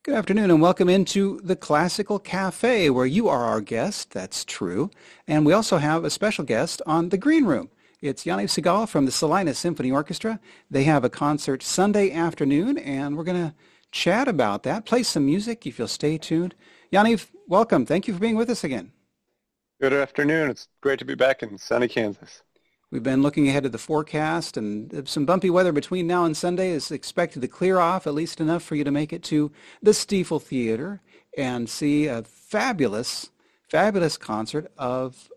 Good afternoon and welcome into the Classical Cafe where you are our guest, that's true. And we also have a special guest on the Green Room. It's Yaniv Segal from the Salinas Symphony Orchestra. They have a concert Sunday afternoon and we're going to chat about that, play some music if you'll stay tuned. Yaniv, welcome. Thank you for being with us again. Good afternoon. It's great to be back in sunny Kansas. We've been looking ahead at the forecast, and some bumpy weather between now and Sunday is expected to clear off, at least enough for you to make it to the Stiefel Theater and see a fabulous, fabulous concert of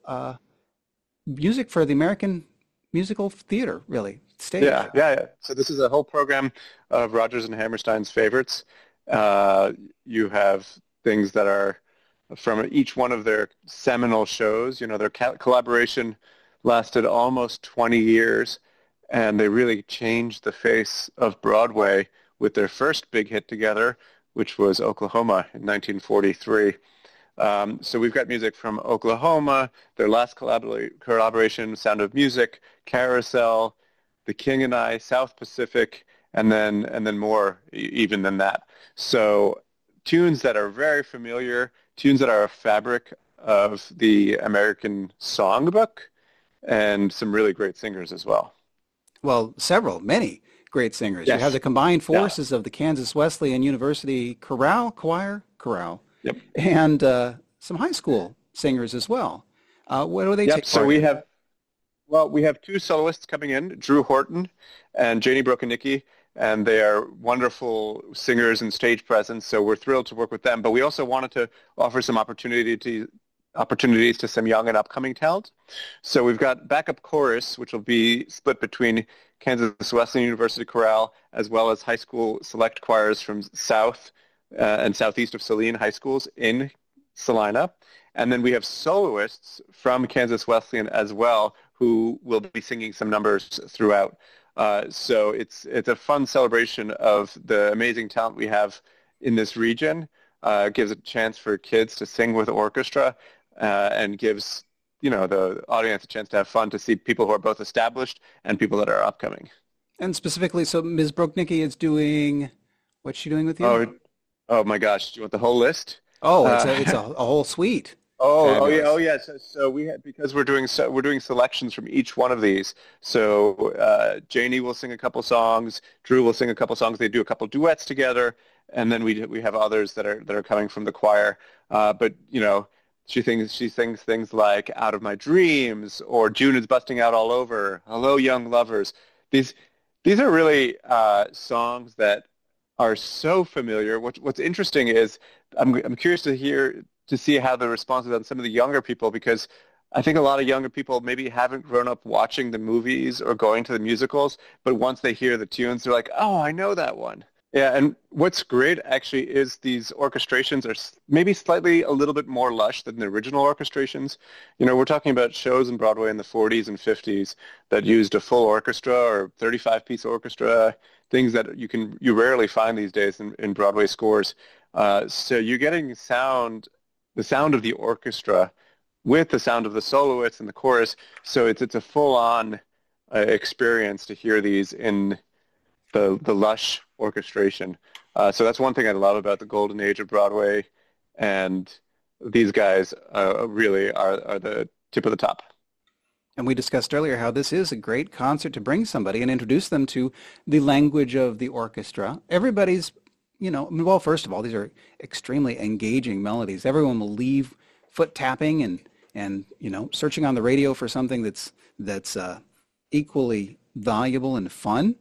music for the American musical theater, really, stage. Yeah. So this is a whole program of Rodgers and Hammerstein's favorites. You have things that are from each one of their seminal shows. You know, their collaboration lasted almost 20 years, and they really changed the face of Broadway with their first big hit together, which was Oklahoma in 1943. So we've got music from Oklahoma, their last collaboration, Sound of Music, Carousel, The King and I, South Pacific, and then more even than that. So tunes that are very familiar, tunes that are a fabric of the American songbook, and some really great singers as well. Well, many great singers. Yes. You have the combined Yeah. forces of the Kansas Wesleyan University chorale, Yep. and some high school singers as well. What do they Yep. take So part in? we have two soloists coming in, Drew Horton and Janie Brokonicki, and they are wonderful singers and stage presence. So we're thrilled to work with them. But we also wanted to offer some opportunities to some young and upcoming talent. So we've got backup chorus, which will be split between Kansas Wesleyan University Chorale as well as high school select choirs from South and Southeast of Saline high schools in Salina. And then we have soloists from Kansas Wesleyan as well who will be singing some numbers throughout. So it's a fun celebration of the amazing talent we have in this region. Gives a chance for kids to sing with orchestra, and gives the audience a chance to have fun, to see people who are both established and people that are upcoming. And specifically, so Ms. Broknicki is doing, what's she doing with you? Oh my gosh! Do you want the whole list? Oh, it's Uh, a whole suite. oh Fabulous. yeah. So because we're doing selections from each one of these. So Janie will sing a couple songs. Drew will sing a couple songs. They do a couple duets together, and then we have others that are coming from the choir. But she sings things like "Out of My Dreams" or "June is Busting Out All Over," "Hello, Young Lovers." These these are really songs that are so familiar. What's interesting is I'm curious to see how the response is on some of the younger people, because I think a lot of younger people maybe haven't grown up watching the movies or going to the musicals, but once they hear the tunes, they're like, "Oh, I know that one." Yeah, and what's great actually is these orchestrations are maybe slightly a little bit more lush than the original orchestrations. We're talking about shows in Broadway in the 40s and 50s that used a full orchestra or 35-piece orchestra, things that you rarely find these days in Broadway scores. So you're getting the sound of the orchestra with the sound of the soloists and the chorus. So it's a full-on experience to hear these in the lush orchestration. So that's one thing I love about the golden age of Broadway, and these guys really are the tip of the top. And we discussed earlier how this is a great concert to bring somebody and introduce them to the language of the orchestra. Everybody's, well, first of all, these are extremely engaging melodies. Everyone will leave foot tapping and searching on the radio for something that's equally valuable and fun.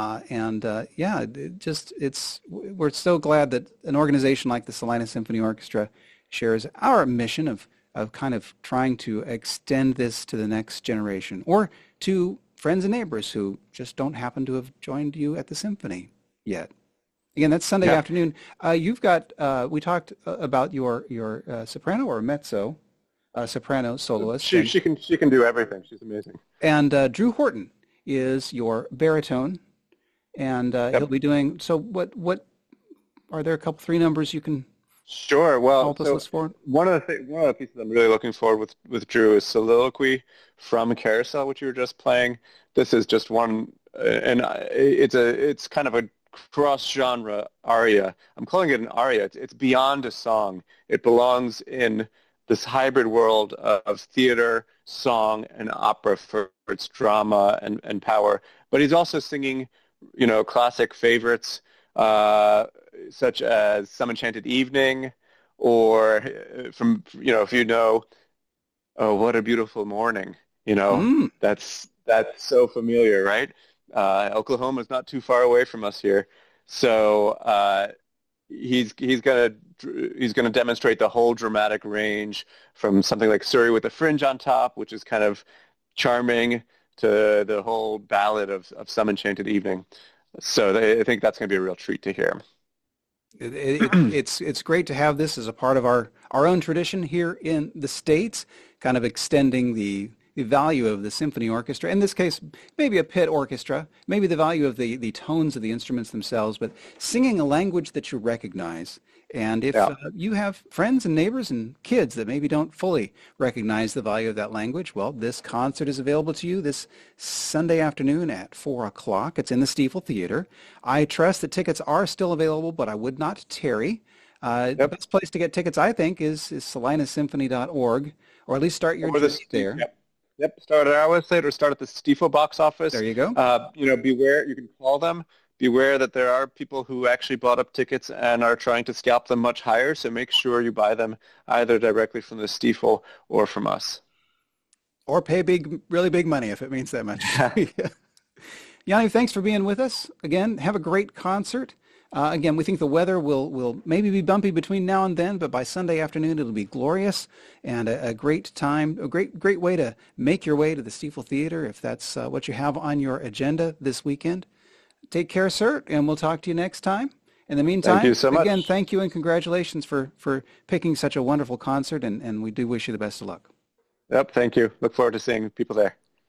We're so glad that an organization like the Salinas Symphony Orchestra shares our mission of kind of trying to extend this to the next generation, or to friends and neighbors who just don't happen to have joined you at the symphony yet. Again, that's Sunday Yeah. afternoon. You've got, we talked about your soprano or mezzo, soprano soloist, She can do everything. She's amazing. and Drew Horton is your baritone, and he'll Yep. be doing, so what, are there a couple, three numbers you can Sure. Well, help us so list for? one of the pieces I'm really looking forward with Drew is Soliloquy from Carousel, which you were just playing. This is just one, and it's kind of a cross-genre aria. I'm calling it an aria. It's beyond a song. It belongs in this hybrid world of theater, song, and opera for its drama and power. But he's also singing, classic favorites such as Some Enchanted Evening, or from, if you know, Oh, What a Beautiful Morning. Mm. That's so familiar, right? Oklahoma's not too far away from us here, so he's gonna demonstrate the whole dramatic range from something like Surrey with a Fringe on Top, which is kind of charming, to the whole ballad of Some Enchanted Evening. So I think that's going to be a real treat to hear. It's great to have this as a part of our own tradition here in the States, kind of extending the value of the symphony orchestra. In this case, maybe a pit orchestra, maybe the value of the tones of the instruments themselves, but singing a language that you recognize. And if Yeah. you have friends and neighbors and kids that maybe don't fully recognize the value of that language, well, this concert is available to you this Sunday afternoon at 4 o'clock. It's in the Stiefel Theater. I trust that tickets are still available, but I would not tarry. The Yep. best place to get tickets, I think, is salinasymphony.org, or at least start your Or the journey there. Yep. Yep. Start at our website or start at the Stifel box office. There you go. Beware. You can call them. Beware that there are people who actually bought up tickets and are trying to scalp them much higher. So make sure you buy them either directly from the Stifel or from us. Or pay really big money if it means that much. Yanni, thanks for being with us. Again, have a great concert. Again, we think the weather will maybe be bumpy between now and then, but by Sunday afternoon it'll be glorious and a great time, a great way to make your way to the Stiefel Theater if that's what you have on your agenda this weekend. Take care, sir, and we'll talk to you next time. In the meantime, Thank you so much. again, thank you and congratulations for picking such a wonderful concert, and we do wish you the best of luck. Yep. Thank you. Look forward to seeing people there.